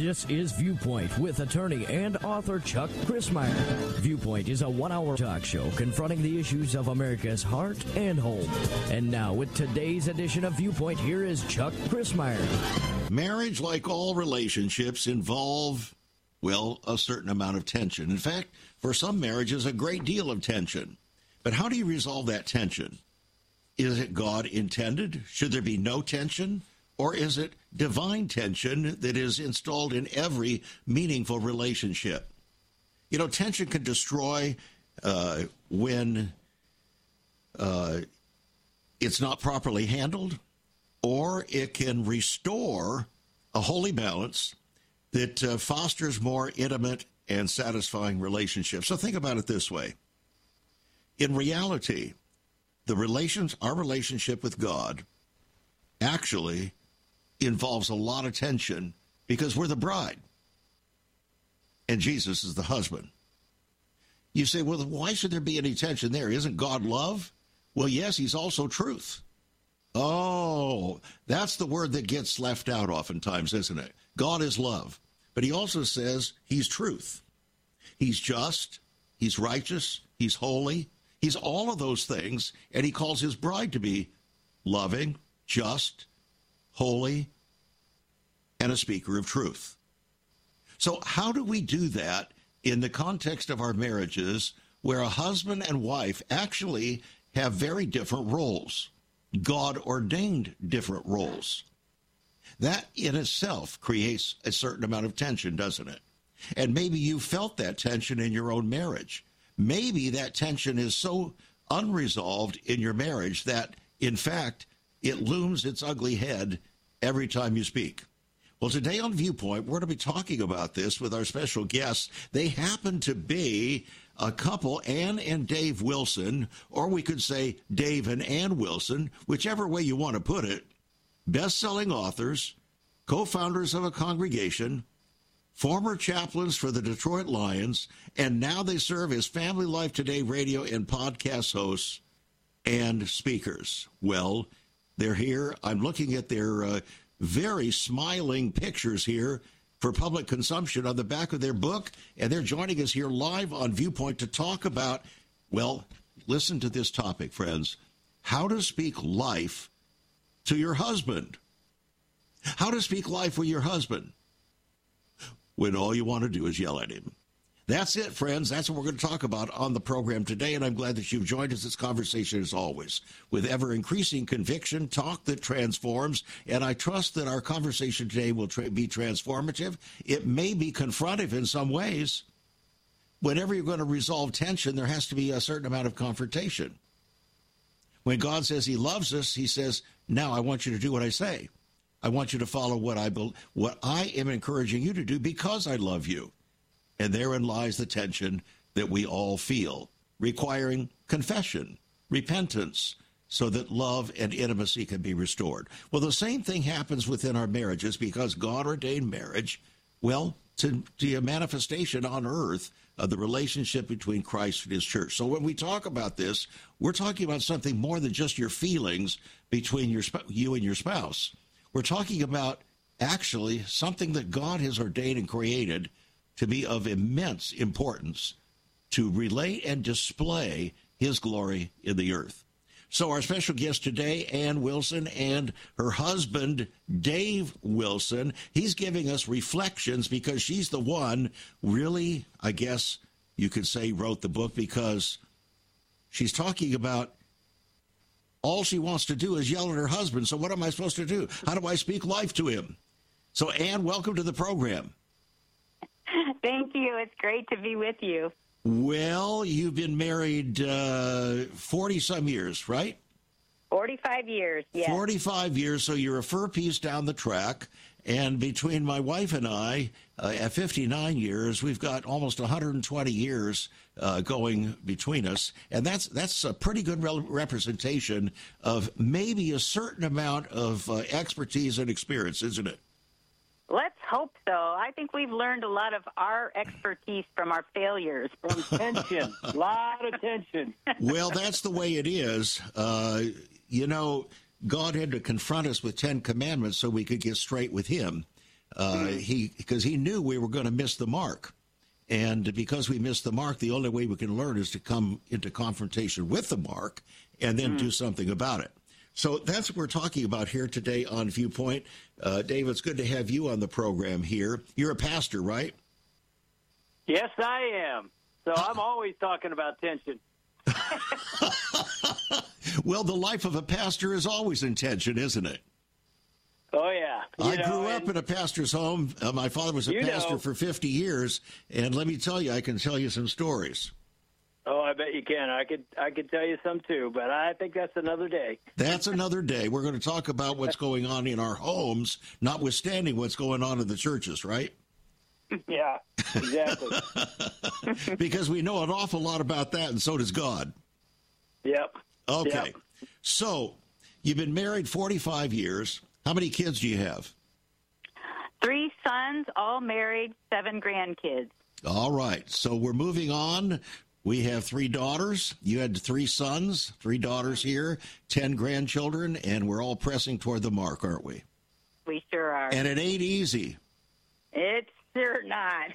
This is Viewpoint with attorney and author Chuck Crismier. Viewpoint is a 1-hour talk show confronting the issues of America's heart and home. And now with today's edition of Viewpoint, here is Chuck Crismier. Marriage, like all relationships, involve, well, a certain amount of tension. In fact, for some marriages, a great deal of tension. But how do you resolve that tension? Is it God intended? Should there be no tension? Or is it divine tension that is installed in every meaningful relationship? You know, tension can destroy when it's not properly handled, or it can restore a holy balance that fosters more intimate and satisfying relationships. So think about it this way. In reality, our relationship with God actually involves a lot of tension because we're the bride and Jesus is the husband. You say, well, why should there be any tension there? Isn't God love? Well, yes, he's also truth. Oh, that's the word that gets left out oftentimes, isn't it? God is love. But he also says he's truth. He's just, he's righteous, he's holy. He's all of those things, and he calls his bride to be loving, just, holy, and a speaker of truth. So how do we do that in the context of our marriages where a husband and wife actually have very different roles, God-ordained different roles? That in itself creates a certain amount of tension, doesn't it? And maybe you felt that tension in your own marriage. Maybe that tension is so unresolved in your marriage that, in fact, it looms its ugly head every time you speak. Well, today on Viewpoint, we're going to be talking about this with our special guests. They happen to be a couple, Ann and Dave Wilson, or we could say Dave and Ann Wilson, whichever way you want to put it, best-selling authors, co-founders of a congregation, former chaplains for the Detroit Lions, and now they serve as Family Life Today radio and podcast hosts and speakers. Well, they're here. I'm looking at their very smiling pictures here for public consumption on the back of their book, and they're joining us here live on Viewpoint to talk about, well, listen to this topic, friends, how to speak life to your husband. How to speak life with your husband when all you want to do is yell at him. That's it, friends. That's what we're going to talk about on the program today, and I'm glad that you've joined us. This conversation, as always, with ever-increasing conviction, talk that transforms, and I trust that our conversation today will be transformative. It may be confrontive in some ways. Whenever you're going to resolve tension, there has to be a certain amount of confrontation. When God says he loves us, he says, now I want you to do what I say. I want you to follow what I am encouraging you to do because I love you. And therein lies the tension that we all feel, requiring confession, repentance, so that love and intimacy can be restored. Well, the same thing happens within our marriages because God ordained marriage, well, to be a manifestation on earth of the relationship between Christ and his church. So when we talk about this, we're talking about something more than just your feelings between you and your spouse. We're talking about actually something that God has ordained and created to be of immense importance to relate and display his glory in the earth. So our special guest today, Ann Wilson, and her husband, Dave Wilson, he's giving us reflections because she's the one really, I guess you could say, wrote the book because she's talking about all she wants to do is yell at her husband. So what am I supposed to do? How do I speak life to him? So, Ann, welcome to the program. Thank you. It's great to be with you. Well, you've been married 40-some years, right? 45 years, yes. 45 years, so you're a fur piece down the track. And between my wife and I, at 59 years, we've got almost 120 years going between us. And that's a pretty good representation of maybe a certain amount of expertise and experience, isn't it? Let's hope so. I think we've learned a lot of our expertise from our failures. From tension, a lot of tension. Well, that's the way it is. God had to confront us with 10 commandments so we could get straight with him. Because he knew we were going to miss the mark. And because we missed the mark, the only way we can learn is to come into confrontation with the mark and then do something about it. So that's what we're talking about here today on Viewpoint. Dave, it's good to have you on the program here. You're a pastor, right? Yes, I am. So I'm always talking about tension. Well, the life of a pastor is always in tension, isn't it? Oh, yeah. I grew up in a pastor's home. My father was a pastor for 50 years, and let me tell you, I can tell you some stories. Oh, I bet you can. I could tell you some, too, but I think that's another day. That's another day. We're going to talk about what's going on in our homes, notwithstanding what's going on in the churches, right? Yeah, exactly. Because we know an awful lot about that, and so does God. Yep. Okay. Yep. So you've been married 45 years. How many kids do you have? 3 sons, all married, 7 grandkids. All right. So we're moving on. We have 3 daughters. You had 3 sons, 3 daughters here, 10 grandchildren, and we're all pressing toward the mark, aren't we? We sure are. And it ain't easy. It's sure not.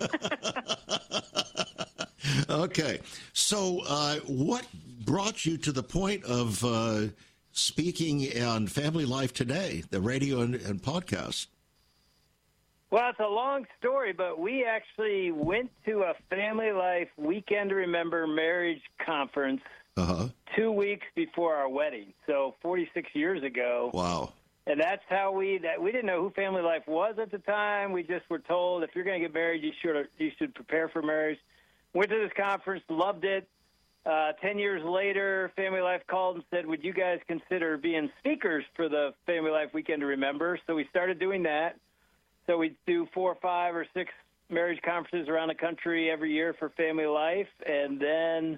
Okay. So what brought you to the point of speaking on Family Life Today, the radio and podcast? Well, it's a long story, but we actually went to a Family Life Weekend to Remember marriage conference 2 weeks before our wedding, so 46 years ago. Wow. And that's how we didn't know who Family Life was at the time. We just were told if you're going to get married, you should prepare for marriage. Went to this conference, loved it. 10 years later, Family Life called and said, would you guys consider being speakers for the Family Life Weekend to Remember? So we started doing that. So we do 4, 5, or 6 marriage conferences around the country every year for Family Life. And then,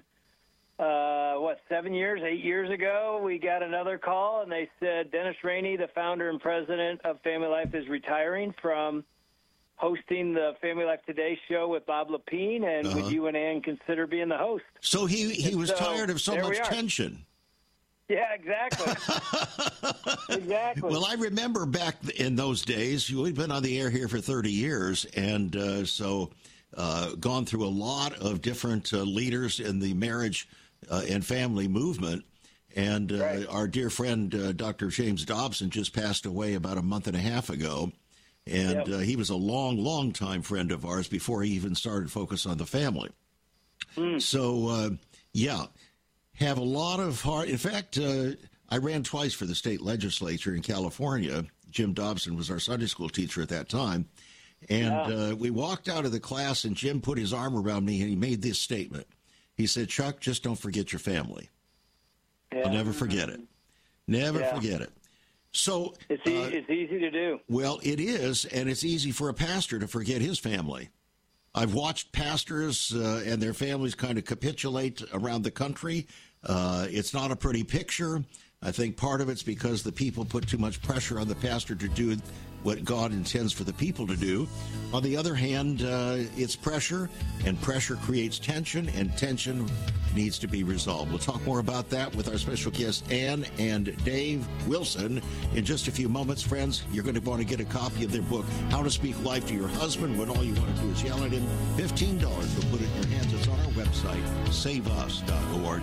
8 years ago, we got another call, and they said, Dennis Rainey, the founder and president of Family Life, is retiring from hosting the Family Life Today show with Bob Lepine, and would you and Ann consider being the host? So he was tired of so much tension. Yeah, exactly. Exactly. Well, I remember back in those days, we've been on the air here for 30 years, and gone through a lot of different leaders in the marriage and family movement. And our dear friend, Dr. James Dobson, just passed away about a month and a half ago. And he was a long, long time friend of ours before he even started Focus on the Family. So, have a lot of heart. In fact, I ran twice for the state legislature in California. Jim Dobson was our Sunday school teacher at that time. And we walked out of the class, and Jim put his arm around me, and he made this statement. He said, Chuck, just don't forget your family. I'll never forget it. Never forget it. So it's easy to do. Well, it is, and it's easy for a pastor to forget his family. I've watched pastors and their families kind of capitulate around the country. It's not a pretty picture. I think part of it's because the people put too much pressure on the pastor to do what God intends for the people to do. On the other hand, it's pressure, and pressure creates tension, and tension needs to be resolved. We'll talk more about that with our special guests, Ann and Dave Wilson, in just a few moments. Friends, you're going to want to get a copy of their book, How to Speak Life to Your Husband, when all you want to do is yell at him. $15. We'll put it in your hands. It's on our website, saveus.org.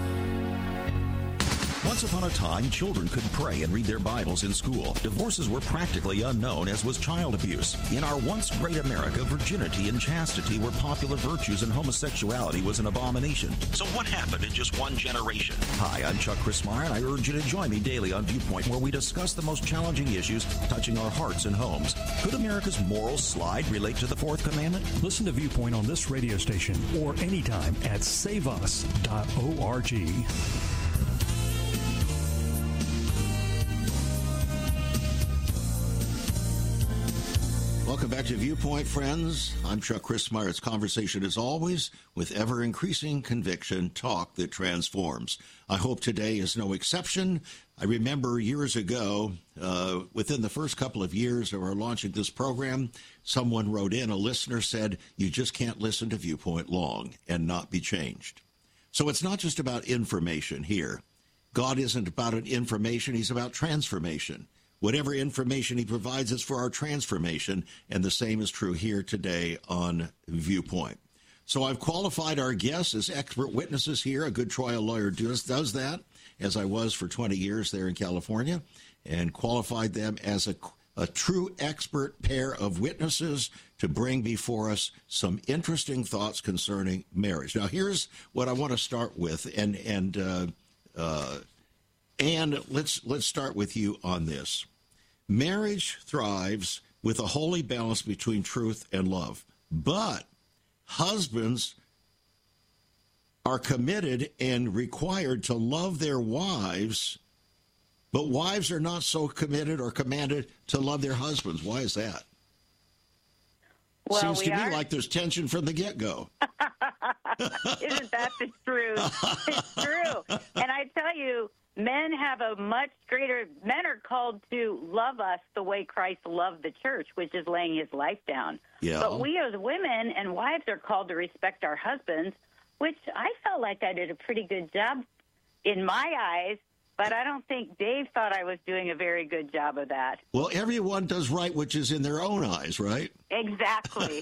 Once upon a time, children could pray and read their Bibles in school. Divorces were practically unknown, as was child abuse. In our once great America, virginity and chastity were popular virtues, and homosexuality was an abomination. So what happened in just one generation? Hi, I'm Chuck Christmeyer, and I urge you to join me daily on Viewpoint, where we discuss the most challenging issues touching our hearts and homes. Could America's moral slide relate to the Fourth Commandment? Listen to Viewpoint on this radio station or anytime at saveus.org. Welcome back to Viewpoint, friends. I'm Chuck Christmeyer. It's conversation, as always, with ever-increasing conviction, talk that transforms. I hope today is no exception. I remember years ago, within the first couple of years of our launching this program, someone wrote in, a listener said, you just can't listen to Viewpoint long and not be changed. So it's not just about information here. God isn't about an information. He's about transformation. Whatever information he provides is for our transformation, and the same is true here today on Viewpoint. So I've qualified our guests as expert witnesses here. A good trial lawyer does that, as I was for 20 years there in California, and qualified them as a true expert pair of witnesses to bring before us some interesting thoughts concerning marriage. Now, here's what I want to start with, and let's start with you on this. Marriage thrives with a holy balance between truth and love, but husbands are committed and required to love their wives, but wives are not so committed or commanded to love their husbands. Why is that? Well, Seems to me like there's tension from the get-go. Isn't that the truth? It's true. And I tell you, men have a much greater, men are called to love us the way Christ loved the church, which is laying his life down. Yeah. But we as women and wives are called to respect our husbands, which I felt like I did a pretty good job in my eyes, but I don't think Dave thought I was doing a very good job of that. Well, everyone does right which is in their own eyes, right? Exactly.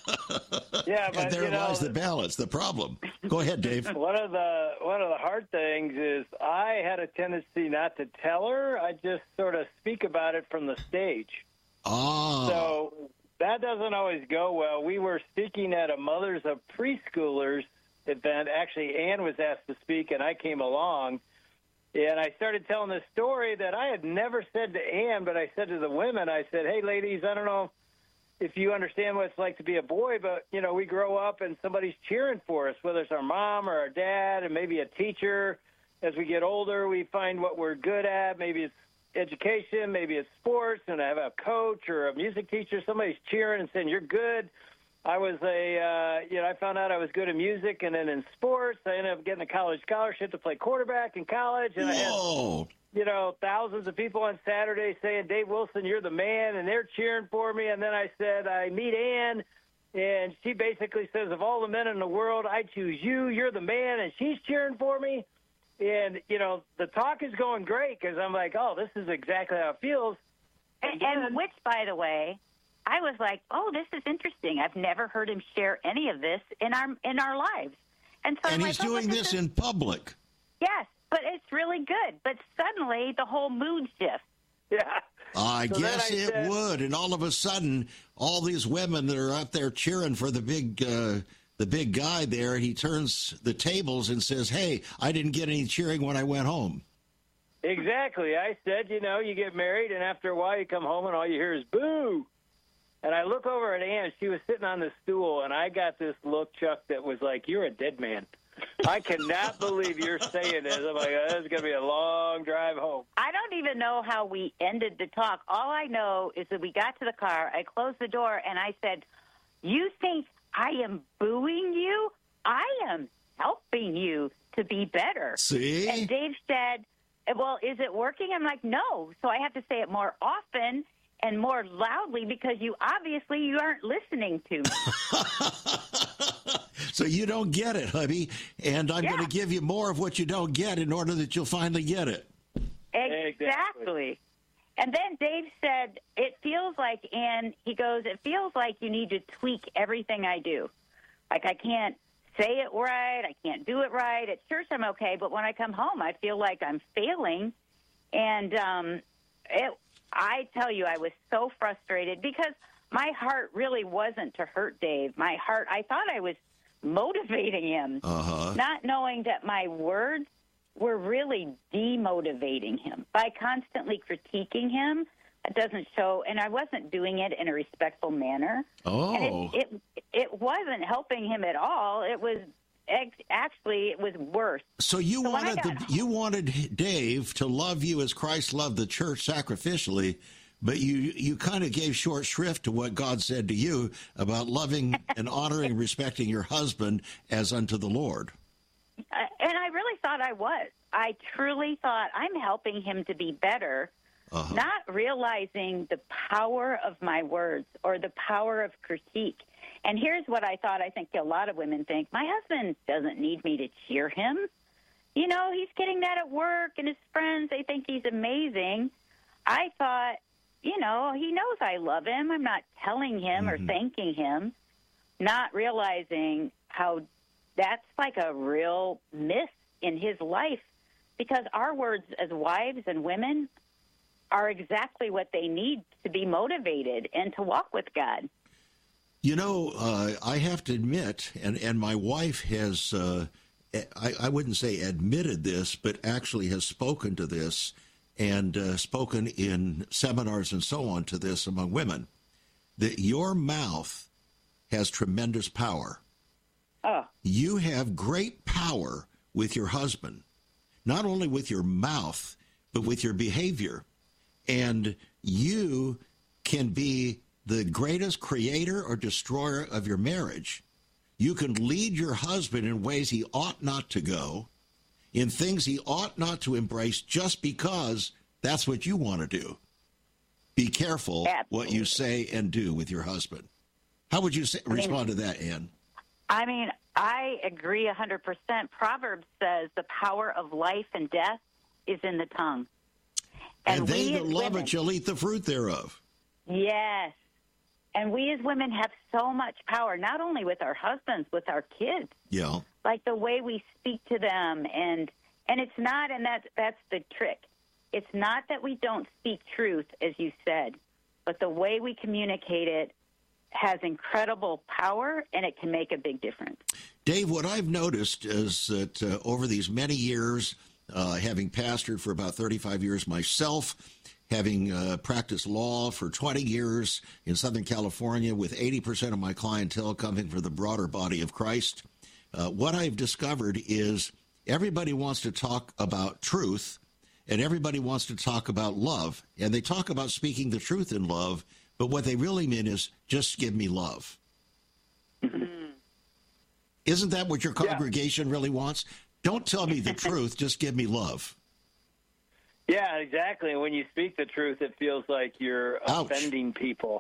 Yeah, but And there lies the balance, the problem. Go ahead, Dave. One of the hard things is I had a tendency not to tell her. I just sort of speak about it from the stage. Ah. So that doesn't always go well. We were speaking at a Mothers of Preschoolers event. Actually, Ann was asked to speak, and I came along. And I started telling this story that I had never said to Ann, but I said to the women, I said, hey, ladies, I don't know if you understand what it's like to be a boy, but, you know, we grow up and somebody's cheering for us, whether it's our mom or our dad and maybe a teacher. As we get older, we find what we're good at. Maybe it's education, maybe it's sports, and I have a coach or a music teacher. Somebody's cheering and saying, you're good. I was I found out I was good at music, and then in sports, I ended up getting a college scholarship to play quarterback in college. And Whoa. I had, thousands of people on Saturday saying, Dave Wilson, you're the man, and they're cheering for me. And then I said, I meet Ann, and she basically says, of all the men in the world, I choose you. You're the man, and she's cheering for me. And, the talk is going great because I'm like, oh, this is exactly how it feels. And which, by the way, I was like, oh, this is interesting. I've never heard him share any of this in our lives. And so He's doing this in public. Yes, but it's really good. But suddenly the whole mood shifts. Yeah. I guess it said, would. And all of a sudden, all these women that are out there cheering for the big guy there, he turns the tables and says, hey, I didn't get any cheering when I went home. Exactly. I said, you get married, and after a while you come home and all you hear is boo. And I look over at Ann. She was sitting on the stool, and I got this look, Chuck, that was like, you're a dead man. I cannot believe you're saying this. I'm like, this is going to be a long drive home. I don't even know how we ended the talk. All I know is that we got to the car, I closed the door, and I said, you think I am booing you? I am helping you to be better. See? And Dave said, well, is it working? I'm like, no. So I have to say it more often and more loudly because you aren't listening to me. So you don't get it, hubby, and I'm going to give you more of what you don't get in order that you'll finally get it. Exactly. And then Dave said, it feels like you need to tweak everything I do. Like I can't say it right, I can't do it right. At church I'm okay, but when I come home I feel like I'm failing. And I tell you, I was so frustrated because my heart really wasn't to hurt Dave. I thought I was motivating him, not knowing that my words were really demotivating him. By constantly critiquing him, it doesn't show, and I wasn't doing it in a respectful manner. Oh. And it wasn't helping him at all. It was actually, it was worse. So you wanted Dave to love you as Christ loved the church sacrificially, but you kind of gave short shrift to what God said to you about loving and honoring and respecting your husband as unto the Lord. And I really thought I was. I truly thought I'm helping him to be better, not realizing the power of my words or the power of critique. And here's what I thought. I think a lot of women think, my husband doesn't need me to cheer him. He's getting that at work, and his friends, they think he's amazing. I thought, he knows I love him. I'm not telling him or thanking him, not realizing how that's like a real miss in his life, because our words as wives and women are exactly what they need to be motivated and to walk with God. I have to admit, and my wife has, I wouldn't say admitted this, but actually has spoken to this and spoken in seminars and so on to this among women, that your mouth has tremendous power. Oh. You have great power with your husband, not only with your mouth, but with your behavior. And you can be the greatest creator or destroyer of your marriage. You can lead your husband in ways he ought not to go, in things he ought not to embrace, just because that's what you want to do. Be careful what you say and do with your husband. How would you respond to that, Ann? I agree 100%. Proverbs says the power of life and death is in the tongue. And they that love it shall eat the fruit thereof. Yes. And we as women have so much power, not only with our husbands, with our kids. Yeah. Like the way we speak to them. And it's not, and that's the trick. It's not that we don't speak truth, as you said, but the way we communicate it has incredible power, and it can make a big difference. Dave, what I've noticed is that over these many years, having pastored for about 35 years myself, having practiced law for 20 years in Southern California with 80% of my clientele coming from the broader body of Christ, what I've discovered is everybody wants to talk about truth, and everybody wants to talk about love. And they talk about speaking the truth in love, but what they really mean is just give me love. Isn't that what your congregation really wants? Don't tell me the truth, just give me love. Yeah, exactly. And when you speak the truth, it feels like you're offending people,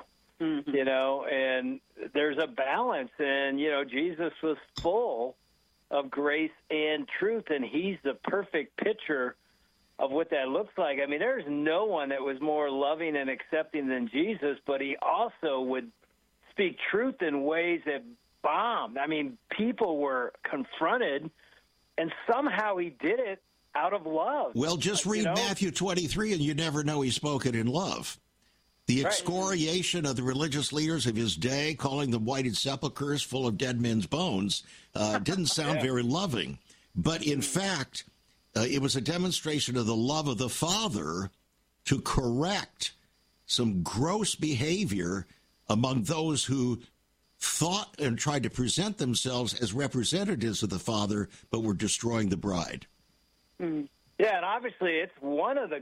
and there's a balance. And, Jesus was full of grace and truth, and he's the perfect picture of what that looks like. I mean, there's no one that was more loving and accepting than Jesus, but he also would speak truth in ways that bombed. I mean, people were confronted, and somehow he did it out of love. Well, just read Matthew 23, and you never know he spoke it in love. The excoriation of the religious leaders of his day, calling them whited sepulchres full of dead men's bones, didn't sound very loving. But in fact, it was a demonstration of the love of the Father to correct some gross behavior among those who thought and tried to present themselves as representatives of the Father, but were destroying the bride. Yeah, and obviously it's one of the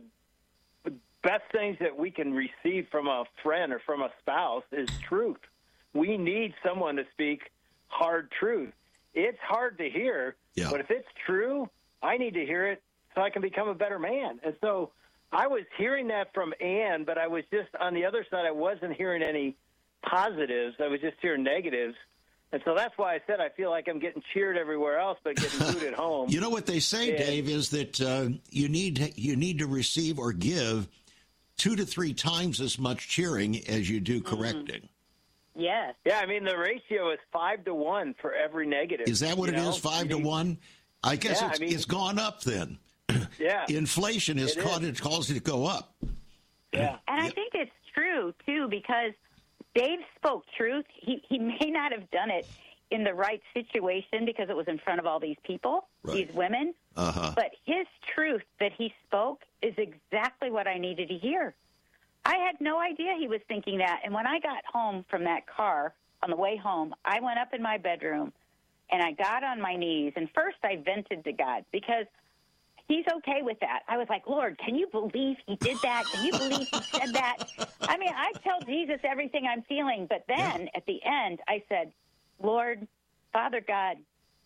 best things that we can receive from a friend or from a spouse is truth. We need someone to speak hard truth. It's hard to hear, but if it's true, I need to hear it so I can become a better man. And so I was hearing that from Ann, but I was just on the other side, I wasn't hearing any positives. I was just hearing negatives. And so that's why I said I feel like I'm getting cheered everywhere else, but getting booed at home. You know what they say, Dave, is that you need to receive or give 2 to 3 times as much cheering as you do correcting. Yes. Yeah, I mean, the ratio is 5 to 1 for every negative. Is that what it is, 5 to 1? I guess it's gone up then. Yeah. Inflation has caused it to go up. Yeah. And I think it's true, too, because Dave spoke truth. He may not have done it in the right situation because it was in front of all these people, these women. But his truth that he spoke is exactly what I needed to hear. I had no idea he was thinking that. And when I got home from that car on the way home, I went up in my bedroom and I got on my knees. And first I vented to God because he's okay with that. I was like, Lord, can you believe he did that? Can you believe he said that? I mean, I tell Jesus everything I'm feeling. But then at the end, I said, Lord, Father God,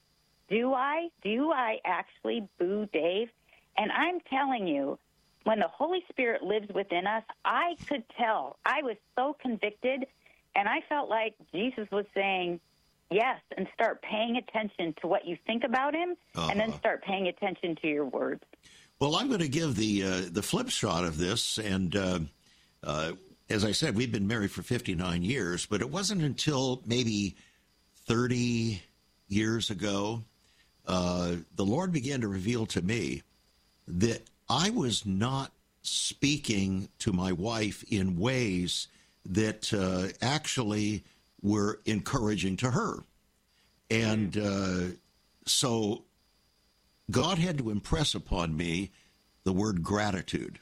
do I actually boo Dave? And I'm telling you, when the Holy Spirit lives within us, I could tell. I was so convicted, and I felt like Jesus was saying, yes, and start paying attention to what you think about him, and then start paying attention to your words. Well, I'm going to give the flip shot of this, and as I said, we've been married for 59 years, but it wasn't until maybe 30 years ago the Lord began to reveal to me that I was not speaking to my wife in ways that actually were encouraging to her. And so God had to impress upon me the word gratitude,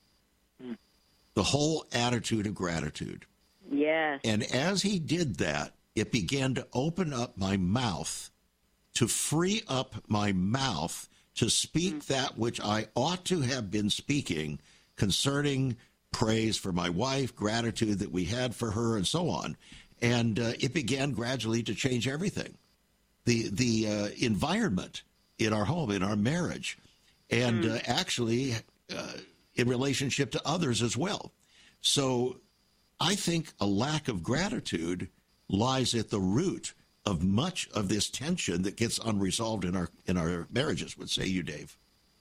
the whole attitude of gratitude. Yes. And as he did that, it began to open up my mouth, to free up my mouth to speak that which I ought to have been speaking concerning praise for my wife, gratitude that we had for her, and so on. And it began gradually to change everything. The environment in our home, in our marriage, and actually in relationship to others as well. So I think a lack of gratitude lies at the root of much of this tension that gets unresolved in our marriages. What say you, Dave?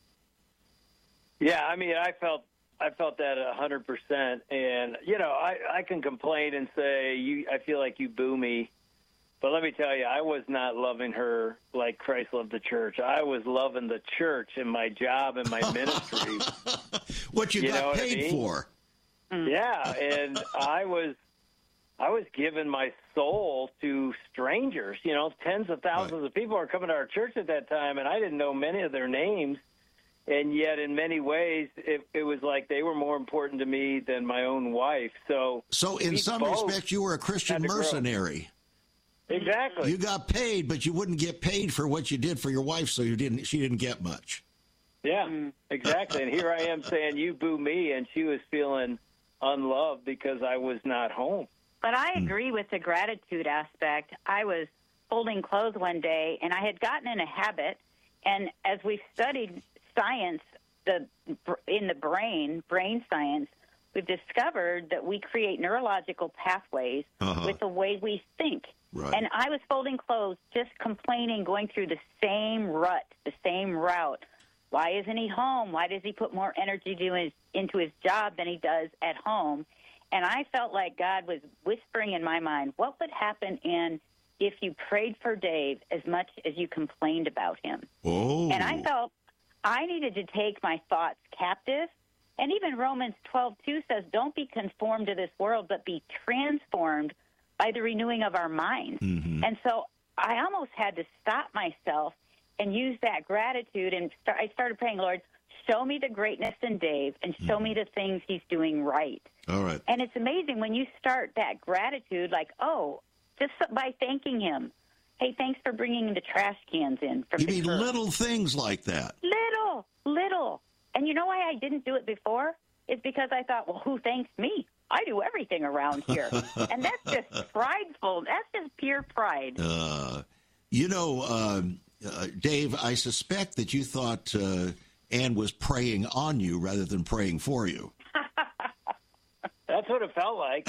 Yeah, I mean, I felt that 100%, and I can complain and say I feel like you boo me, but let me tell you, I was not loving her like Christ loved the church. I was loving the church and my job and my ministry. What you got paid for? Yeah, and I was giving my soul to strangers. Tens of thousands of people are coming to our church at that time, and I didn't know many of their names. And yet, in many ways, it was like they were more important to me than my own wife. So in some respects, you were a Christian mercenary. Exactly. You got paid, but you wouldn't get paid for what you did for your wife, so she didn't get much. Yeah, exactly. And here I am saying, you boo me, and she was feeling unloved because I was not home. But I agree with the gratitude aspect. I was folding clothes one day, and I had gotten in a habit, and as we've studied science, in the brain science, we've discovered that we create neurological pathways with the way we think. Right. And I was folding clothes, just complaining, going through the same rut, the same route. Why isn't he home? Why does he put more energy into his job than he does at home? And I felt like God was whispering in my mind, what would happen if you prayed for Dave as much as you complained about him? Oh. And I felt I needed to take my thoughts captive. And even Romans 12:2 says, don't be conformed to this world, but be transformed by the renewing of our minds. Mm-hmm. And so I almost had to stop myself and use that gratitude. And I started praying, Lord, show me the greatness in Dave and show me the things he's doing right. All right. And it's amazing when you start that gratitude, like, just by thanking him. Hey, thanks for bringing the trash cans in from the curb. Little things like that. Little. And you know why I didn't do it before? It's because I thought, well, who thanks me? I do everything around here. And that's just prideful. That's just pure pride. Dave, I suspect that you thought Ann was praying on you rather than praying for you. That's what it felt like,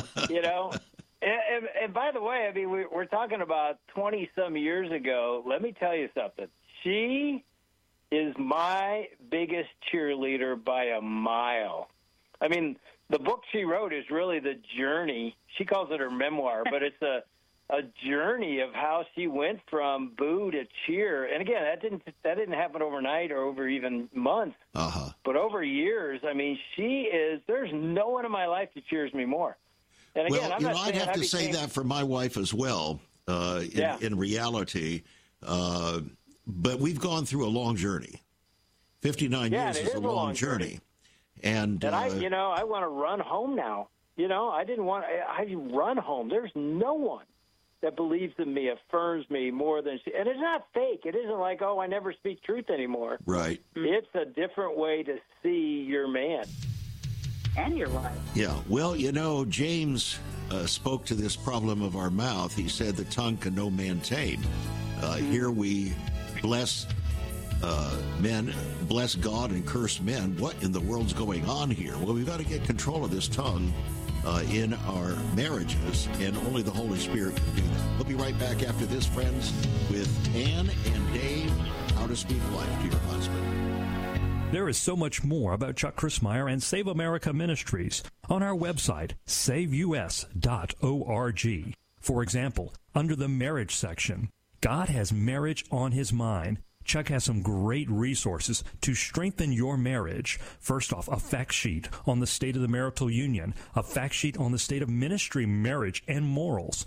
And by the way, I mean, we're talking about 20-some years ago. Let me tell you something. She is my biggest cheerleader by a mile. I mean, the book she wrote is really the journey. She calls it her memoir, but it's a journey of how she went from boo to cheer. And again, that didn't happen overnight or over even months. But over years, I mean, there's no one in my life that cheers me more. And again, I'd have to say that for my wife as well, in reality. But we've gone through a long journey. 59 years is a long journey. And I want to run home now. I run home. There's no one that believes in me, affirms me more than she. And it's not fake. It isn't like, I never speak truth anymore. Right. It's a different way to see your man. And your wife. Yeah. Well, James spoke to this problem of our mouth. He said, the tongue can no man tame. Here we bless men, bless God and curse men. What in the world's going on here? Well, we've got to get control of this tongue in our marriages, and only the Holy Spirit can do that. We'll be right back after this, friends, with Ann and Dave, How to Speak Life to Your Husband. There is so much more about Chuck Crismier and Save America Ministries on our website, saveus.org. For example, under the marriage section, God has marriage on his mind. Chuck has some great resources to strengthen your marriage. First off, a fact sheet on the state of the marital union, a fact sheet on the state of ministry, marriage, and morals.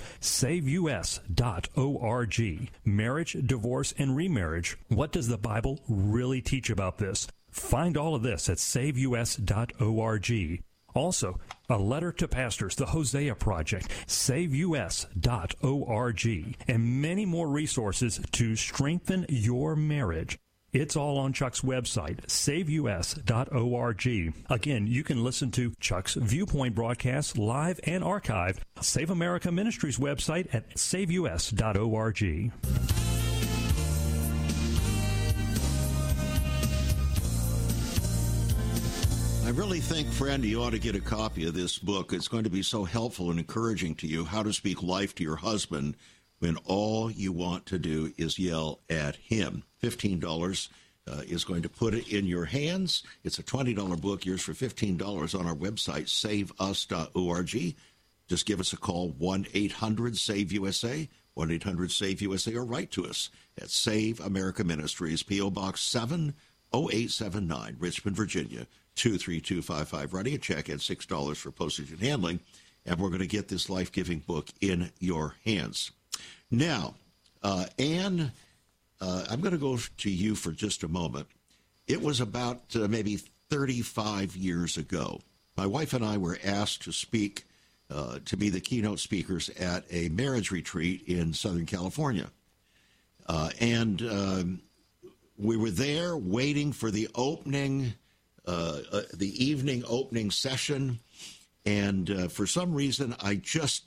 SaveUS.org. Marriage, divorce, and remarriage. What does the Bible really teach about this? Find all of this at SaveUS.org. Also, a letter to pastors, the Hosea Project, SaveUS.org, and many more resources to strengthen your marriage. It's all on Chuck's website, SaveUS.org. Again, you can listen to Chuck's Viewpoint broadcasts live and archived. Save America Ministries website at SaveUS.org. I really think, friend, you ought to get a copy of this book. It's going to be so helpful and encouraging to you, How to Speak Life to Your Husband When All You Want to Do Is Yell at Him. $15 is going to put it in your hands. It's a $20 book, yours for $15 on our website, saveus.org. Just give us a call, 1-800-SAVE-USA, 1-800-SAVE-USA, or write to us at Save America Ministries, P.O. Box 70879, Richmond, Virginia, 23255. Writing a check at $6 for postage and handling, and we're going to get this life-giving book in your hands. Now, Ann, I'm going to go to you for just a moment. It was about maybe 35 years ago. My wife and I were asked to speak, to be the keynote speakers at a marriage retreat in Southern California. And we were there waiting for the opening, the evening opening session. And for some reason, I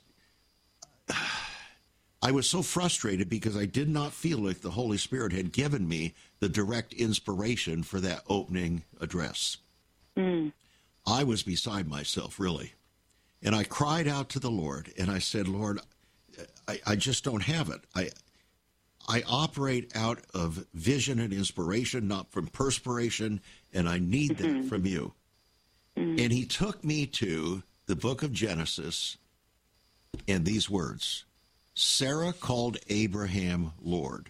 was so frustrated because I did not feel like the Holy Spirit had given me the direct inspiration for that opening address. I was beside myself, really. And I cried out to the Lord, and I said, Lord, I just don't have it. I operate out of vision and inspiration, not from perspiration, and I need that from you. And he took me to the book of Genesis and these words, Sarah called Abraham Lord.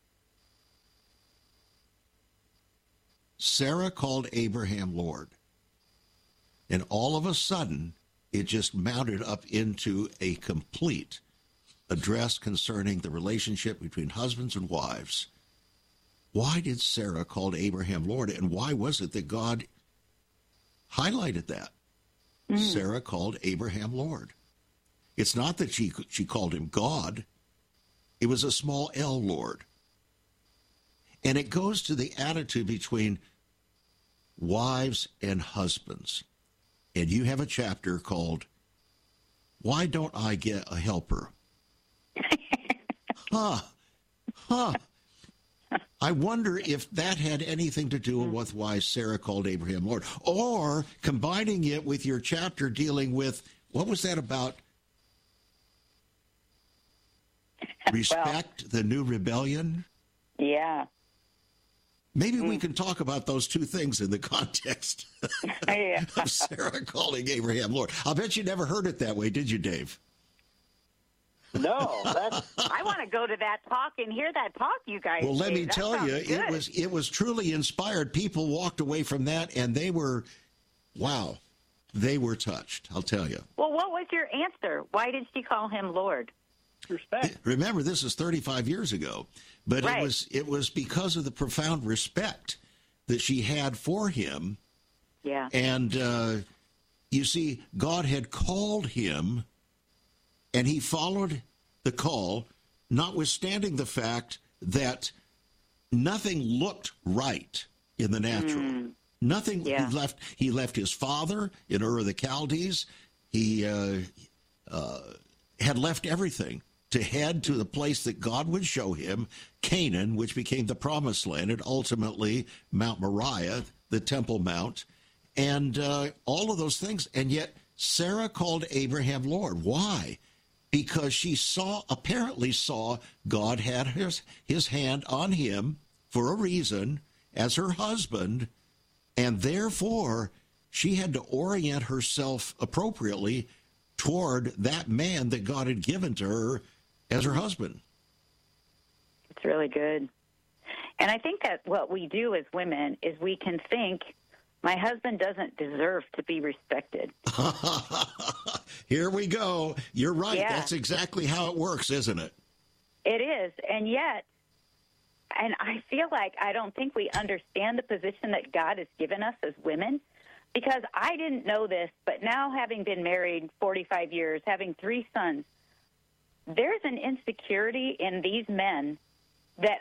Sarah called Abraham Lord. And all of a sudden, it just mounted up into a complete address concerning the relationship between husbands and wives. Why did Sarah call Abraham Lord, and why was it that God highlighted that? Sarah called Abraham Lord. It's not that she called him God. It was a small L, Lord. And it goes to the attitude between wives and husbands. And you have a chapter called, Why Don't I Get a Helper? I wonder if that had anything to do with why Sarah called Abraham Lord. Or combining it with your chapter dealing with, what was that about? Respect, the new rebellion? Yeah. Maybe we can talk about those two things in the context of Sarah calling Abraham Lord. I'll bet you never heard it that way, did you, Dave? No. I want to go to that talk and hear that talk, you guys. Well, let me that tell you, good. it was truly inspired. People walked away from that, and they were, wow, they were touched, I'll tell you. Well, what was your answer? Why did she call him Lord? Respect. Remember, this is 35 years ago, but right. it was because of the profound respect that she had for him. Yeah. And you see, God had called him, and he followed the call, notwithstanding the fact that nothing looked right in the natural. Nothing. Yeah. He left his father in Ur of the Chaldees. He had left everything to head to the place that God would show him, Canaan, which became the Promised Land, and ultimately Mount Moriah, the Temple Mount, and all of those things. And yet Sarah called Abraham Lord. Why? Because she apparently saw God had his hand on him for a reason as her husband, And therefore, she had to orient herself appropriately toward that man that God had given to her as her husband. It's really good. And I think that what we do as women is we can think, my husband doesn't deserve to be respected. Here we go. You're right. Yeah. That's exactly how it works, isn't it? It is. And yet, and I feel like I don't think we understand the position that God has given us as women, because I didn't know this, but now having been married 45 years, having 3 sons, there's an insecurity in these men that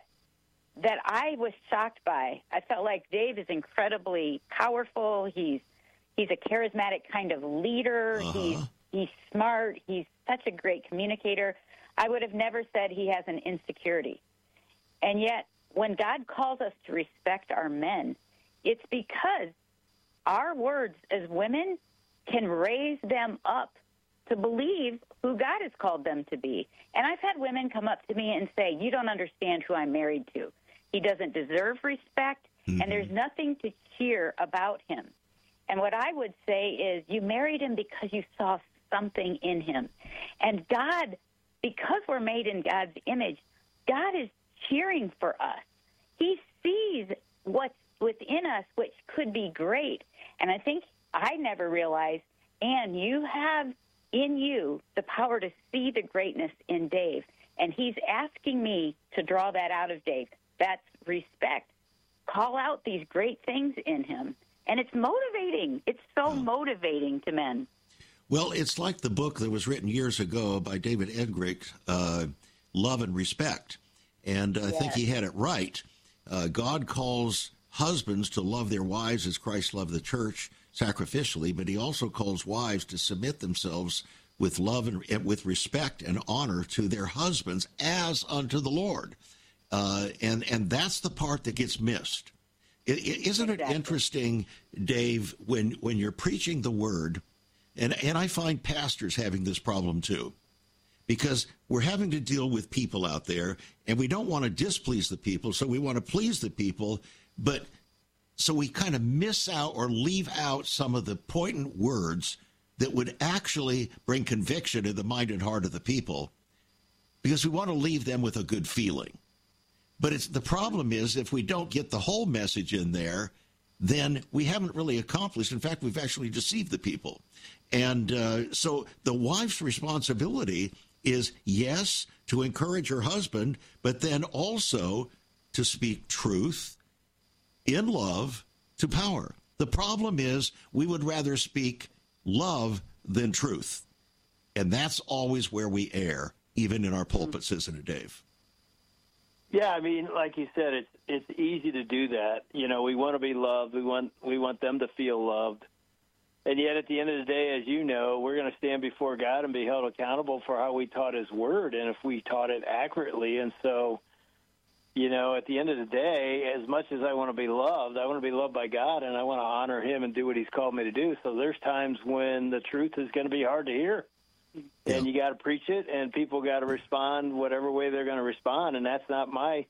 I was shocked by. I felt like Dave is incredibly powerful. He's a charismatic kind of leader. He's smart. He's such a great communicator. I would have never said he has an insecurity. And yet, when God calls us to respect our men, it's because our words as women can raise them up to believe who God has called them to be. And I've had women come up to me and say, you don't understand who I'm married to. He doesn't deserve respect, and there's nothing to cheer about him. And what I would say is, you married him because you saw something in him. And God, because we're made in God's image, God is cheering for us. He sees what's within us, which could be great. And I think I never realized, and you have in you the power to see the greatness in Dave. And he's asking me to draw that out of Dave. That's respect. Call out these great things in him. And it's motivating. It's so motivating to men. Well, it's like the book that was written years ago by David Edgrick, Love and Respect. And I think he had it right. God calls husbands to love their wives as Christ loved the church sacrificially, but he also calls wives to submit themselves with love and with respect and honor to their husbands as unto the Lord. And that's the part that gets missed. Isn't it interesting, Dave, when you're preaching the word, and I find pastors having this problem too, because we're having to deal with people out there, and we don't want to displease the people, so we want to please the people, but so we kind of miss out or leave out some of the poignant words that would actually bring conviction in the mind and heart of the people, because we want to leave them with a good feeling. But the problem is, if we don't get the whole message in there, then we haven't really accomplished. In fact, we've actually deceived the people. And so the wife's responsibility is, yes, to encourage her husband, but then also to speak truth in love to power. The problem is we would rather speak love than truth. And that's always where we err, even in our pulpits, isn't it, Dave? Yeah, I mean, like you said, it's easy to do that. You know, we want to be loved. We want them to feel loved. And yet at the end of the day, as you know, we're going to stand before God and be held accountable for how we taught his word and if we taught it accurately. And so, you know, at the end of the day, as much as I want to be loved, I want to be loved by God, and I want to honor him and do what he's called me to do. So there's times when the truth is going to be hard to hear. And you got to preach it, and people got to respond whatever way they're going to respond, and that's not my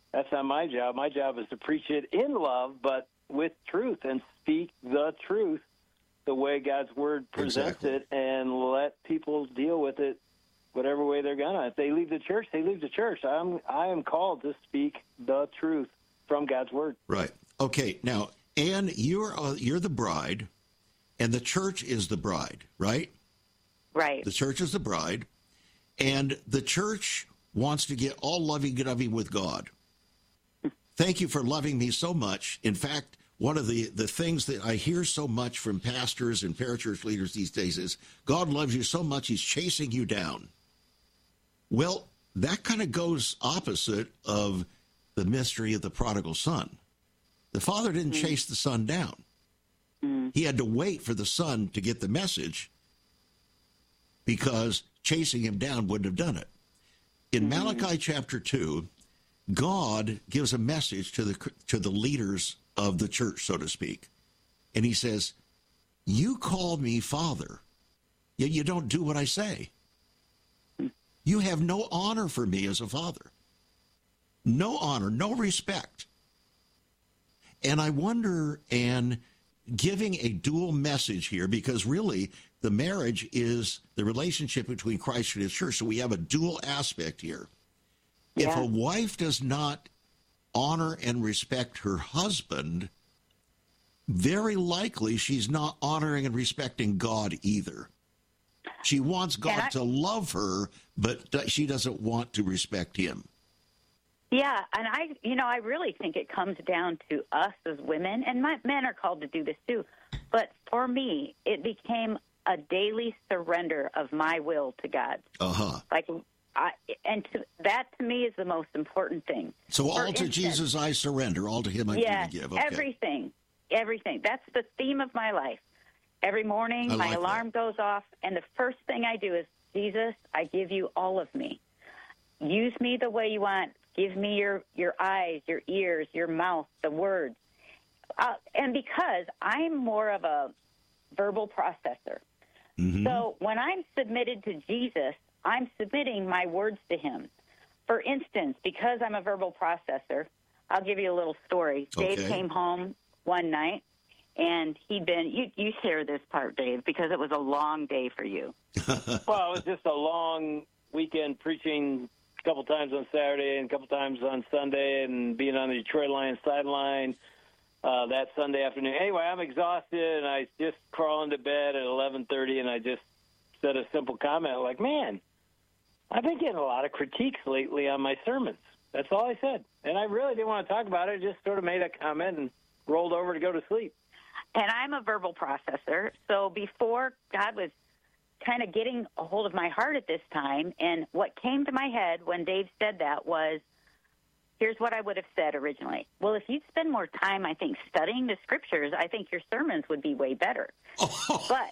job. My job is to preach it in love, but with truth, and speak the truth the way God's word presents it, and let people deal with it whatever way they're gonna. If they leave the church, they leave the church. I am called to speak the truth from God's word. Right. Okay. Now, Ann, you're the bride, and the church is the bride, right? Right. The church is the bride, and the church wants to get all lovey-dovey with God. Thank you for loving me so much. In fact, one of the things that I hear so much from pastors and parachurch leaders these days is, God loves you so much, he's chasing you down. Well, that kind of goes opposite of the mystery of the prodigal son. The father didn't chase the son down. He had to wait for the son to get the message, because chasing him down wouldn't have done it. In Malachi chapter 2, God gives a message to the leaders of the church, so to speak. And he says, you call me father, yet you don't do what I say. You have no honor for me as a father. No honor, no respect. And I wonder, Ann, giving a dual message here, because really the marriage is the relationship between Christ and his church. So we have a dual aspect here. Yeah. If a wife does not honor and respect her husband, very likely she's not honoring and respecting God either. She wants God to love her, but she doesn't want to respect him. Yeah, and I really think it comes down to us as women, and men are called to do this too. But for me, it became a daily surrender of my will to God. That to me is the most important thing. So all to Jesus I surrender, all to him I freely give. Okay. Everything. That's the theme of my life. Every morning, my alarm goes off, and the first thing I do is, Jesus, I give you all of me. Use me the way you want. Give me your eyes, your ears, your mouth, the words. And because I'm more of a verbal processor, so when I'm submitted to Jesus, I'm submitting my words to him. For instance, because I'm a verbal processor, I'll give you a little story. Okay. Dave came home one night, and he'd been, you share this part, Dave, because it was a long day for you. Well, it was just a long weekend preaching a couple times on Saturday and a couple times on Sunday, and being on the Detroit Lions sideline that Sunday afternoon. Anyway, I'm exhausted, and I just crawl into bed at 11:30, and I just said a simple comment like, man, I've been getting a lot of critiques lately on my sermons. That's all I said. And I really didn't want to talk about it. I just sort of made a comment and rolled over to go to sleep. And I'm a verbal processor, so before God was kind of getting a hold of my heart at this time, and what came to my head when Dave said that was, here's what I would have said originally. Well, if you'd spend more time, I think, studying the Scriptures, I think your sermons would be way better. But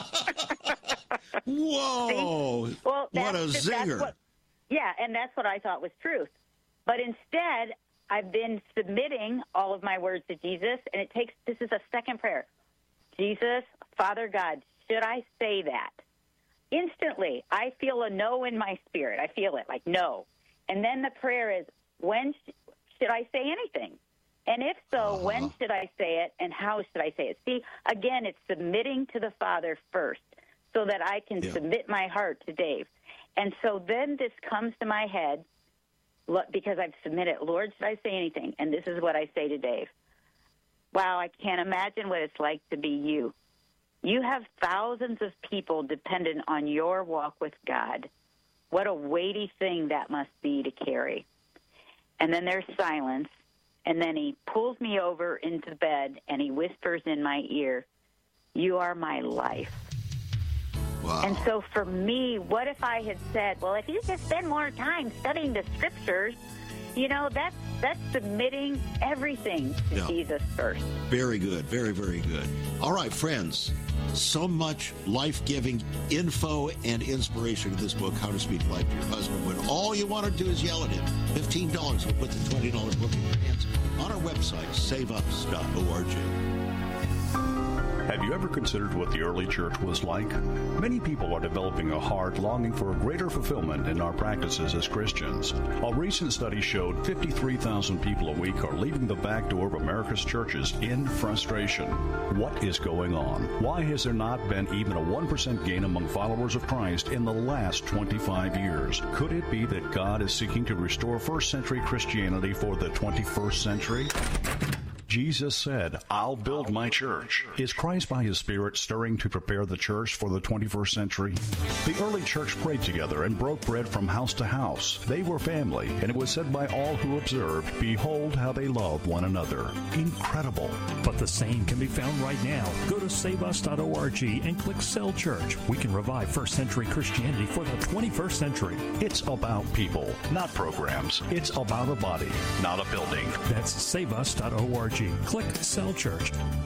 whoa! See? Well, what a zinger! And that's what I thought was truth. But instead, I've been submitting all of my words to Jesus, and this is a second prayer. Jesus, Father God, should I say that? Instantly, I feel a no in my spirit. I feel it, like no. And then the prayer is, when should I say anything? And if so, when should I say it, and how should I say it? See, again, it's submitting to the Father first so that I can submit my heart to Dave. And so then this comes to my head, because I've submitted, Lord, should I say anything? And this is what I say to Dave. Wow, I can't imagine what it's like to be you. You have thousands of people dependent on your walk with God. What a weighty thing that must be to carry. And then there's silence, and then he pulls me over into bed, and he whispers in my ear, you are my life. Wow. And so for me, what if I had said, well, if you just spend more time studying the Scriptures, that's submitting everything to Jesus first. Very good. Very, very good. All right, friends. So much life-giving info and inspiration in this book, How to Speak Life to Your Husband, when all you want to do is yell at him. $15 will put the $20 book in your hands on our website, saveus.org. Have you ever considered what the early church was like? Many people are developing a heart longing for a greater fulfillment in our practices as Christians. A recent study showed 53,000 people a week are leaving the back door of America's churches in frustration. What is going on? Why has there not been even a 1% gain among followers of Christ in the last 25 years? Could it be that God is seeking to restore first-century Christianity for the 21st century? Jesus said, I'll build my church. Is Christ by his Spirit stirring to prepare the church for the 21st century? The early church prayed together and broke bread from house to house. They were family, and it was said by all who observed, behold how they love one another. Incredible. But the same can be found right now. Go to saveus.org and click Cell Church. We can revive first century Christianity for the 21st century. It's about people, not programs. It's about a body, not a building. That's saveus.org. Click Cell Church.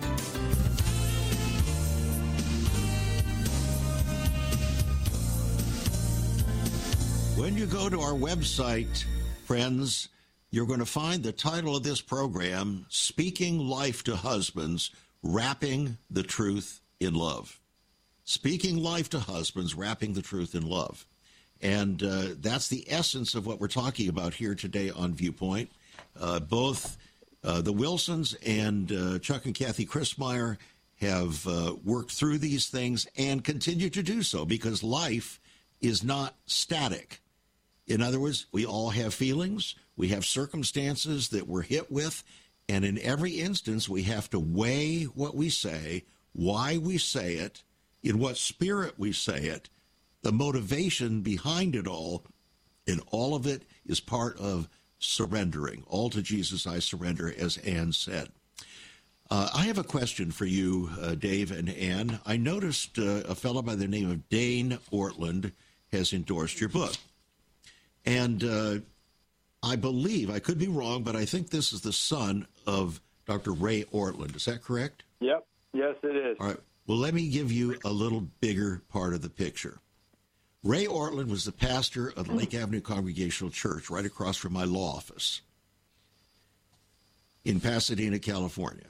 When you go to our website, friends, you're going to find the title of this program, Speaking Life to Husbands, Wrapping the Truth in Love. Speaking Life to Husbands, Wrapping the Truth in Love. And that's the essence of what we're talking about here today on Viewpoint. Both The Wilsons and Chuck and Kathy Christmeyer have worked through these things and continue to do so because life is not static. In other words, we all have feelings, we have circumstances that we're hit with, and in every instance we have to weigh what we say, why we say it, in what spirit we say it, the motivation behind it all, and all of it is part of surrendering. All to Jesus I surrender, as Ann said. I have a question for you, Dave and Ann. I noticed a fellow by the name of Dane Ortlund has endorsed your book. And I believe, I could be wrong, but I think this is the son of Dr. Ray Ortlund. Is that correct? Yep. Yes, it is. All right. Well, let me give you a little bigger part of the picture. Ray Ortlund was the pastor of the Lake Avenue Congregational Church right across from my law office in Pasadena, California.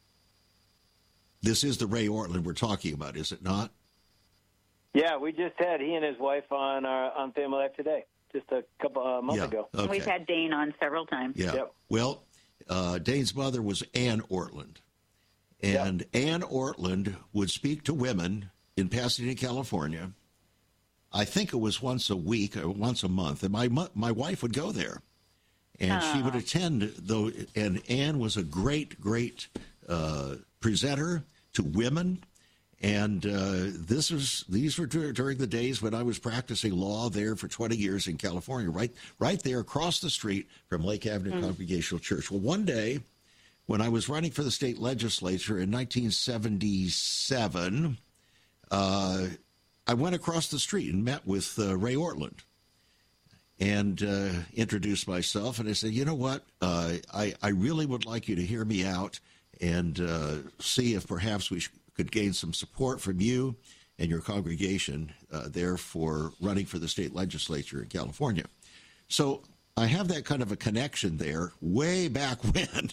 This is the Ray Ortlund we're talking about, is it not? Yeah, we just had he and his wife on Family Life Today, just a couple months ago. Okay. We've had Dane on several times. Yeah. Yep. Well, Dane's mother was Ann Ortlund. And yep. Ann Ortlund would speak to women in Pasadena, California. I think it was once a week or once a month. And my wife would go there. And she would attend, though. And Ann was a great, great presenter to women. And these were during the days when I was practicing law there for 20 years in California, right there across the street from Lake Avenue Congregational Church. Well, one day, when I was running for the state legislature in 1977, I went across the street and met with Ray Ortlund and introduced myself. And I said, you know what, I really would like you to hear me out and see if perhaps we could gain some support from you and your congregation there for running for the state legislature in California. So I have that kind of a connection there way back when.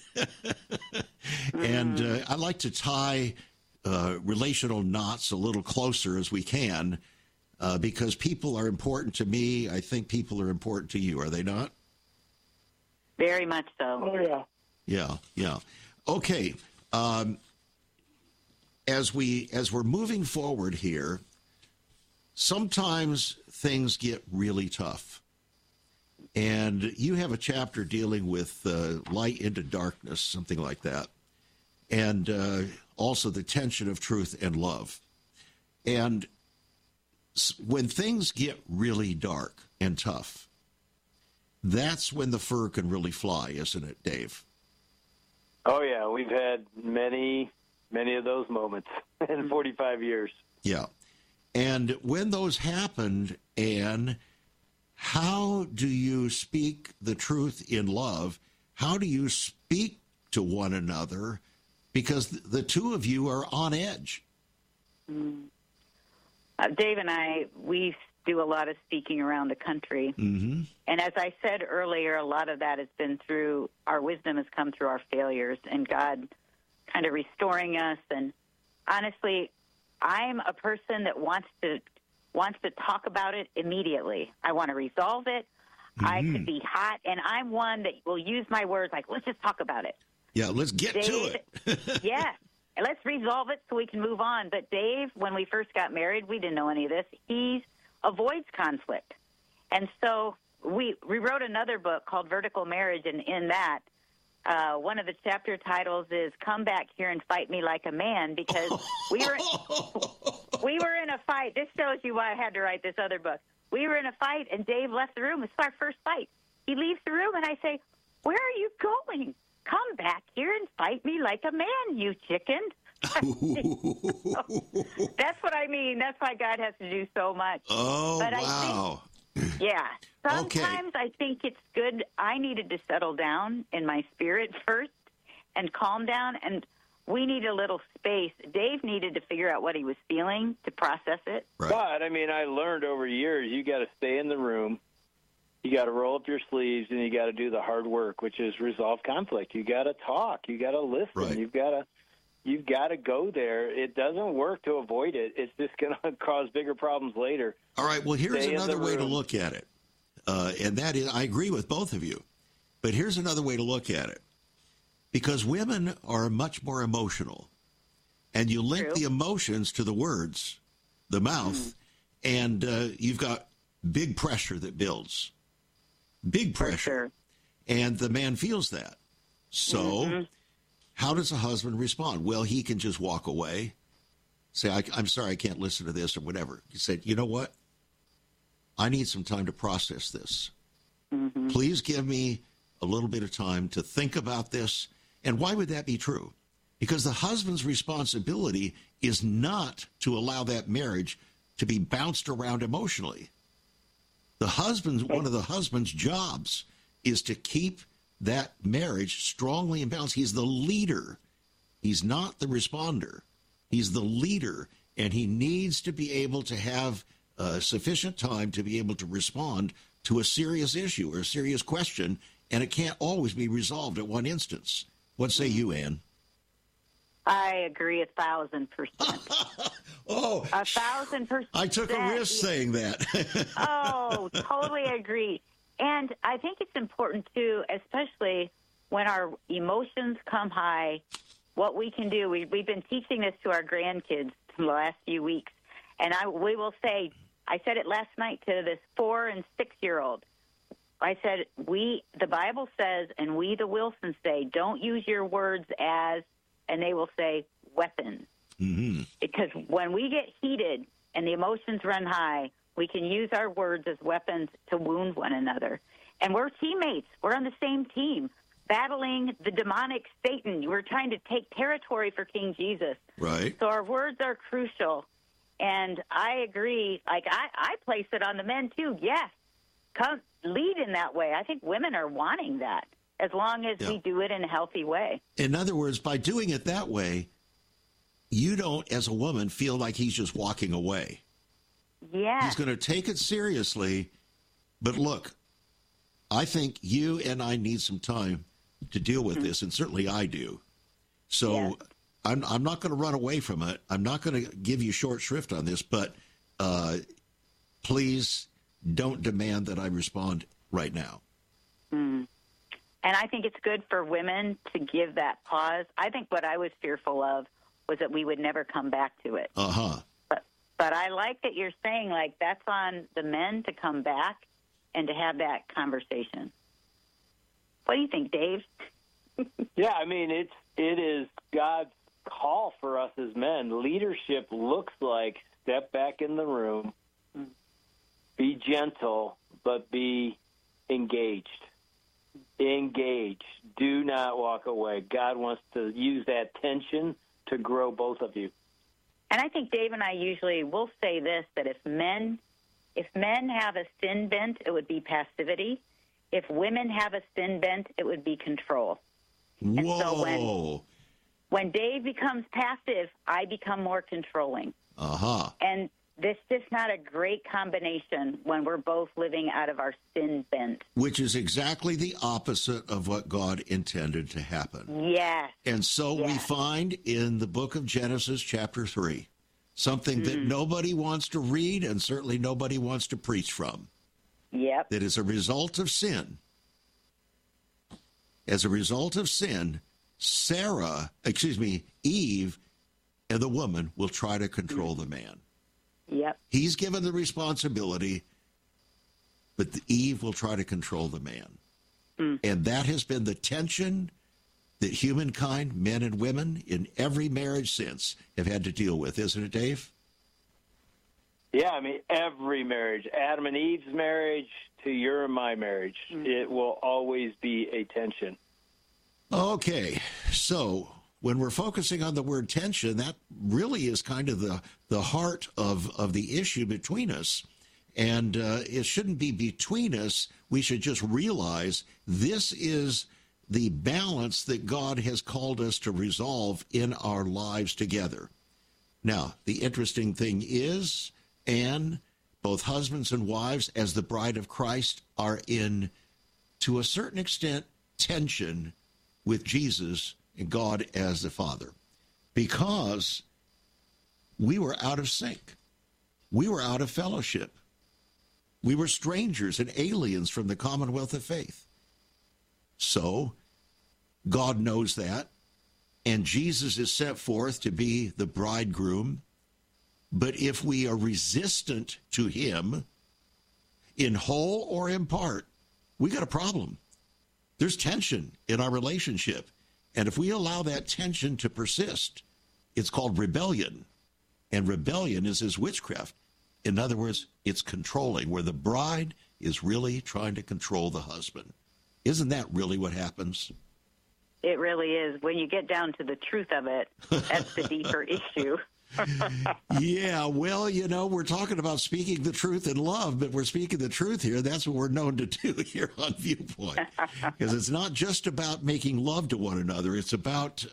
And I like to tie relational knots a little closer as we can because people are important to me. I think people are important to you. Are they not? Very much so. Oh, yeah. Yeah, yeah. Okay. As we're moving forward here, sometimes things get really tough. And you have a chapter dealing with light into darkness, something like that, and also the tension of truth and love. And when things get really dark and tough, that's when the fur can really fly, isn't it, Dave? Oh, yeah. We've had many of those moments in 45 years. Yeah. And when those happened, Ann, how do you speak the truth in love? How do you speak to one another? Because the two of you are on edge. Dave and I, we do a lot of speaking around the country. Mm-hmm. And as I said earlier, a lot of that has been through, our wisdom has come through our failures and God kind of restoring us. And honestly, I'm a person that wants to talk about it immediately. I want to resolve it. Mm-hmm. I could be hot, and I'm one that will use my words like, let's just talk about it. Yeah, let's get Dave, to it. Yeah, and let's resolve it so we can move on. But Dave, when we first got married, we didn't know any of this. He avoids conflict. And so we wrote another book called Vertical Marriage, and in that, one of the chapter titles is "Come Back Here and Fight Me Like a Man," because we were in a fight. This shows you why I had to write this other book. We were in a fight, and Dave left the room. It's our first fight. He leaves the room, and I say, "Where are you going? Come back here and fight me like a man, you chicken." That's what I mean. That's why God has to do so much. Oh, but wow. Yeah. Sometimes I think it's good. I needed to settle down in my spirit first and calm down, and we need a little space. Dave needed to figure out what he was feeling to process it. Right. But, I mean, I learned over years you got to stay in the room, you got to roll up your sleeves, and you got to do the hard work, which is resolve conflict. You got to talk. You got to listen. Right. You've got to go there. It doesn't work to avoid it. It's just going to cause bigger problems later. All right, well, here's another way to look at it. And that is, I agree with both of you. But here's another way to look at it. because women are much more emotional. And you link True. the emotions to the words, the mouth, and you've got big pressure that builds. Big pressure. For sure. And the man feels that. So how does a husband respond? Well, he can just walk away, say, I'm sorry, I can't listen to this or whatever. He said, you know what? I need some time to process this. Please give me a little bit of time to think about this. And why would that be true? Because the husband's responsibility is not to allow that marriage to be bounced around emotionally. One of the husband's jobs is to keep that marriage strongly in balance. He's the leader. He's not the responder. He's the leader, and he needs to be able to have sufficient time to be able to respond to a serious issue or a serious question, and it can't always be resolved at one instance. What say you, Ann? I agree 1,000%. Oh, 1,000%. I took a risk saying that. Oh, totally agree. And I think it's important, too, especially when our emotions come high, what we can do. We've been teaching this to our grandkids the last few weeks. And we will say, I said it last night to this 4- and 6-year-old. I said, the Bible says, and we, the Wilsons, say, don't use your words as, and they will say, weapons. Mm-hmm. Because when we get heated and the emotions run high, we can use our words as weapons to wound one another. And we're teammates. We're on the same team, battling the demonic Satan. We're trying to take territory for King Jesus. Right. So our words are crucial. And I agree. Like, I place it on the men, too. Yes. Come lead in that way. I think women are wanting that as long as we do it in a healthy way. In other words, by doing it that way, you don't, as a woman, feel like he's just walking away. Yeah. He's going to take it seriously. But look, I think you and I need some time to deal with this, and certainly I do. So I'm not going to run away from it. I'm not going to give you short shrift on this, but please don't demand that I respond right now. And I think it's good for women to give that pause. I think what I was fearful of was that we would never come back to it. Uh-huh. But I like that you're saying, like, that's on the men to come back and to have that conversation. What do you think, Dave? Yeah, I mean, it is God's call for us as men. Leadership looks like step back in the room, be gentle, but be engaged. Engage. Do not walk away. God wants to use that tension to grow both of you. And I think Dave and I usually will say this, that if men have a sin bent, it would be passivity. If women have a sin bent, it would be control. Whoa. And so when Dave becomes passive, I become more controlling. Uh-huh. And this is not a great combination when we're both living out of our sin bent. Which is exactly the opposite of what God intended to happen. Yes. And so we find in the book of Genesis, chapter 3, something that nobody wants to read and certainly nobody wants to preach from. Yep. That as a result of sin, Eve and the woman will try to control the man. Yep. He's given the responsibility, but Eve will try to control the man. And that has been the tension that humankind, men and women, in every marriage since have had to deal with, isn't it, Dave? Yeah, I mean, every marriage, Adam and Eve's marriage to your and my marriage, it will always be a tension. Okay, so when we're focusing on the word tension, that really is kind of the heart of the issue between us. And it shouldn't be between us. We should just realize this is the balance that God has called us to resolve in our lives together. Now, the interesting thing is, and both husbands and wives, as the bride of Christ, are in, to a certain extent, tension with Jesus and God as the Father, because we were out of sync. We were out of fellowship. We were strangers and aliens from the commonwealth of faith. So God knows that. And Jesus is set forth to be the bridegroom. But if we are resistant to him, in whole or in part, we got a problem. There's tension in our relationship. And if we allow that tension to persist, it's called rebellion. And rebellion is witchcraft. In other words, it's controlling, where the bride is really trying to control the husband. Isn't that really what happens? It really is. When you get down to the truth of it, that's the deeper issue. Yeah, well, we're talking about speaking the truth in love, but we're speaking the truth here. That's what we're known to do here on Viewpoint. Because it's not just about making love to one another. It's about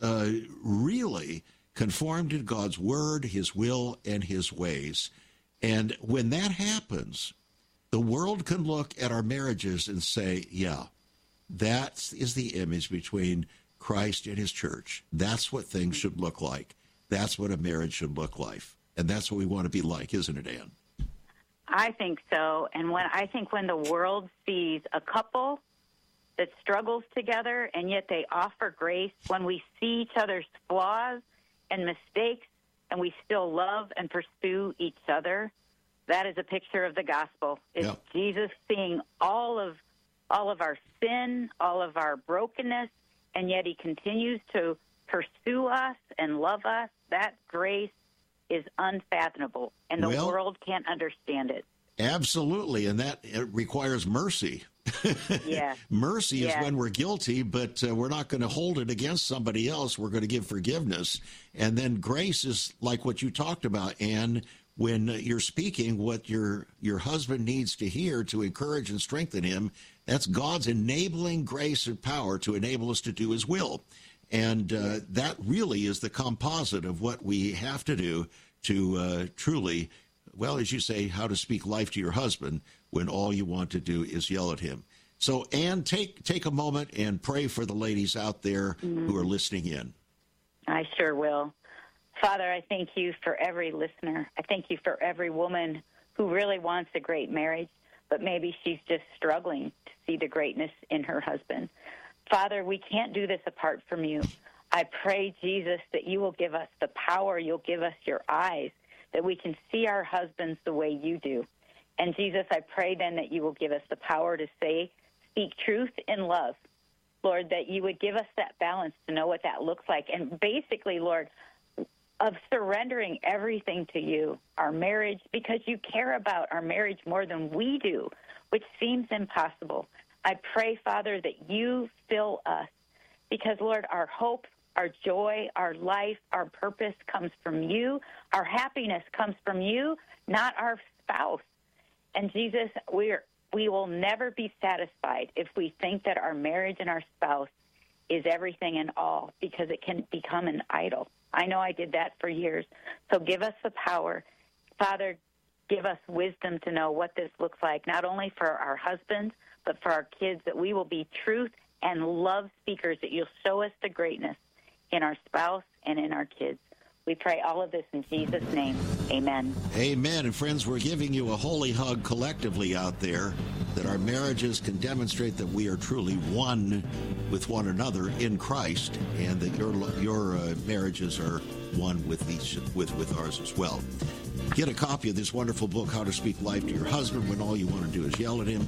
really conforming to God's word, his will, and his ways. And when that happens, the world can look at our marriages and say, yeah, that is the image between Christ and his church. That's what things should look like. That's what a marriage should look like. And that's what we want to be like, isn't it, Ann? I think so. And when the world sees a couple that struggles together and yet they offer grace, when we see each other's flaws and mistakes and we still love and pursue each other, that is a picture of the gospel. It's Jesus seeing all of our sin, all of our brokenness, and yet he continues to pursue us and love us. That grace is unfathomable, and the world can't understand it. Absolutely, and that requires mercy. Yeah. Mercy is when we're guilty, but we're not going to hold it against somebody else. We're going to give forgiveness. And then grace is like what you talked about, Ann, when you're speaking what your husband needs to hear to encourage and strengthen him. That's God's enabling grace and power to enable us to do his will. And that really is the composite of what we have to do to truly, well, as you say, how to speak life to your husband when all you want to do is yell at him. So, Ann, take a moment and pray for the ladies out there who are listening in. I sure will. Father, I thank you for every listener. I thank you for every woman who really wants a great marriage, but maybe she's just struggling to see the greatness in her husband. Father, we can't do this apart from you. I pray, Jesus, that you will give us the power, you'll give us your eyes, that we can see our husbands the way you do. And Jesus, I pray then that you will give us the power to speak truth in love. Lord, that you would give us that balance to know what that looks like. And basically, Lord, of surrendering everything to you, our marriage, because you care about our marriage more than we do, which seems impossible. I pray, Father, that you fill us because, Lord, our hope, our joy, our life, our purpose comes from you. Our happiness comes from you, not our spouse. And, Jesus, we will never be satisfied if we think that our marriage and our spouse is everything and all, because it can become an idol. I know I did that for years. So give us the power. Father, give us wisdom to know what this looks like, not only for our husbands, but for our kids, that we will be truth and love speakers, that you'll show us the greatness in our spouse and in our kids. We pray all of this in Jesus' name. Amen. Amen. And friends, we're giving you a holy hug collectively out there, that our marriages can demonstrate that we are truly one with one another in Christ, and that your marriages are one with ours as well. Get a copy of this wonderful book, How to Speak Life to Your Husband When All You Want to Do Is Yell at Him.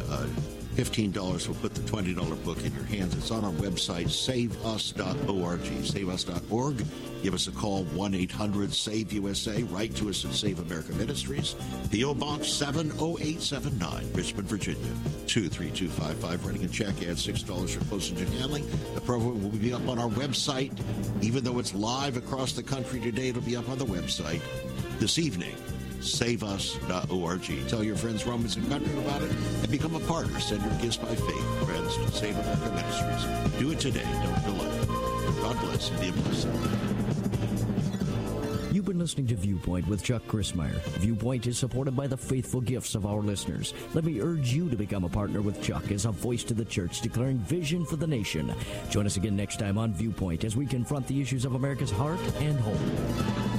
$15 will put the $20 book in your hands. It's on our website, saveus.org. Saveus.org. Give us a call, 1-800-SAVE-USA. Write to us at Save America Ministries, P.O. Box 70879, Richmond, Virginia, 23255. Writing a check, add $6 for postage and handling. The program will be up on our website. Even though it's live across the country today, it'll be up on the website this evening. SaveUs.org. Tell your friends, Romans and Country about it, and become a partner. Send your gifts by faith, friends, to Save America Ministries. Do it today. Don't delay. God bless and be a blessing. You've been listening to Viewpoint with Chuck Crismier. Viewpoint is supported by the faithful gifts of our listeners. Let me urge you to become a partner with Chuck as a voice to the church, declaring vision for the nation. Join us again next time on Viewpoint as we confront the issues of America's heart and home.